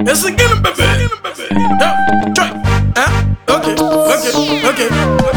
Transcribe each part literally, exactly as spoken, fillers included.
It's a killing baby. Yeah, try. Huh? Okay, okay, okay.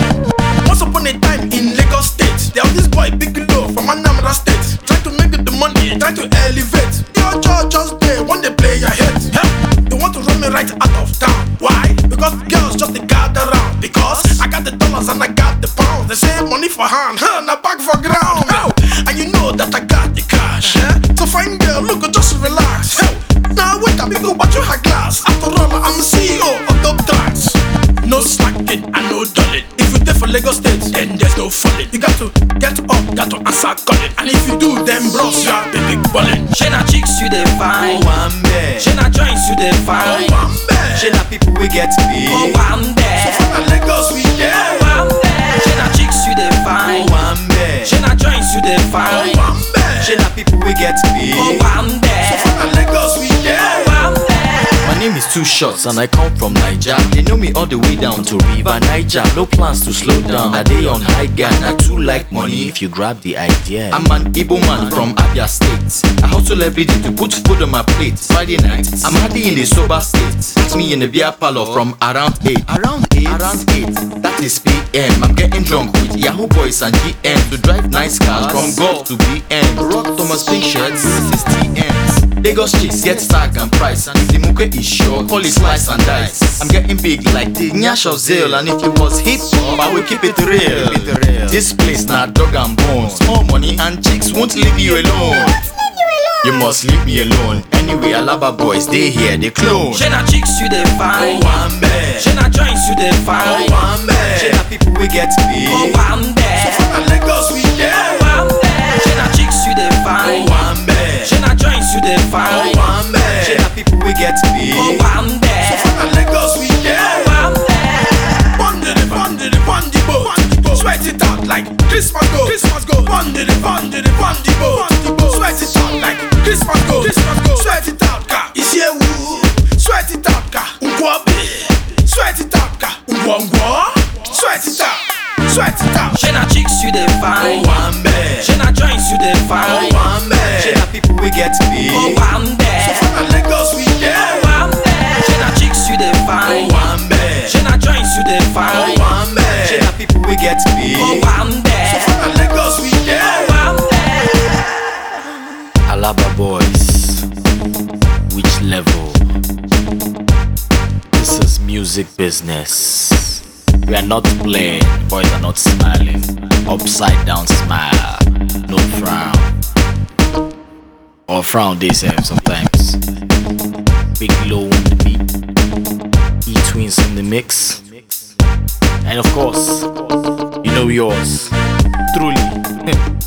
Once upon a time in Lagos State, there was this boy Big Low from Anambra State, trying to make the money, trying to elevate. Your judge just there, one they play your head. Yeah. They want to run me right out of town. Why? Because girls just they gather around. Because I got the dollars and I got the pounds. They say money for hand, huh? Now back for ground. Oh, and you know that I got the cash. Yeah? So fine girl, look, just relax. Hey, now wait a minute, watch your glass. After all, I'm the C E O of Dope Tracks. No slacking and no dulling. If you there for Lagos State, then there's no falling. You got to get up, got to answer calling. And if you do, then bros, you're the big ballin'. Shena chicks you dey fine, Oh, I'm there. Shena joints you dey fine, Oh, I'm there. Shena people we get big. oh I'm there, So from Lagos we oh there. I'm there. Shena chicks you dey fine, Oh, I'm there. Shena joints you dey Oh, fine, I'm there. Shena people we get big. oh I'm there, From Lagos we there. oh I'm there. My name is Two Shots and I come from Niger. They know me all the way down to River Niger. No plans to slow down. I day on high gun. I too like money if you grab the idea. I'm an Igbo man from Abia State. I hustle every day to put food on my plate. Friday night, I'm hardly in the sober state. Put me in the beer parlor from around eight. Around eight? Around eight. That is P M. I'm getting drunk with Yahoo boys and G M to drive nice cars from Golf to B M. Rock Thomas pink shirts, this is T Ms. Lagos chicks get stag and price, and if the muke is sure, call it slice and dice. I'm getting big like the Nyash of Zale, and if it was hip hop, I will keep it real. This place now dog and bones, more money and chicks won't leave you alone. You must leave me alone. Anyway, Alaba boys, they here, they clone. Shena chicks you dey fine, Oh, I'm there. Shena joints you dey fine, Oh, I'm there. Shena people we get big. oh I'm there, From Lagos we there. oh I'm there. Shena chicks you dey fine, Oh, I'm there. Shena joints you dey fine, Oh, I'm there. Shena people we get big. oh I'm there, From Lagos we there. oh I'm there. Bundle the bundle the bundle boat. Sweat it out like Christmas go. Christmas go. Bundle the bundle the bundle boat. Sweat it out like Christmas go. Christmas go. Sweat it out ka. Isiewu. Sweat it out ka. Ungwabe. Sweat it out ka. Ungwangwa. Sweat it out. Sweat it out. Shena chicks you dey fine, Oh, I'm there. Shena joints you dey fine, Oh, I'm there. Shena people we get big. oh I'm there, From Lagos we there. oh I'm there. Shena chicks you dey fine, Oh, I'm there. Shena joints you dey fine, Oh, I'm there. Shena people we get big. oh I'm there, From Lagos we there. oh I'm there. Alaba boys, which level? This is music business. We are not playing, boys are not smiling. Upside down smile, no frown. Or frown they say sometimes. Big Low on the beat, E-Twins in the mix. And of course, you know yours, truly.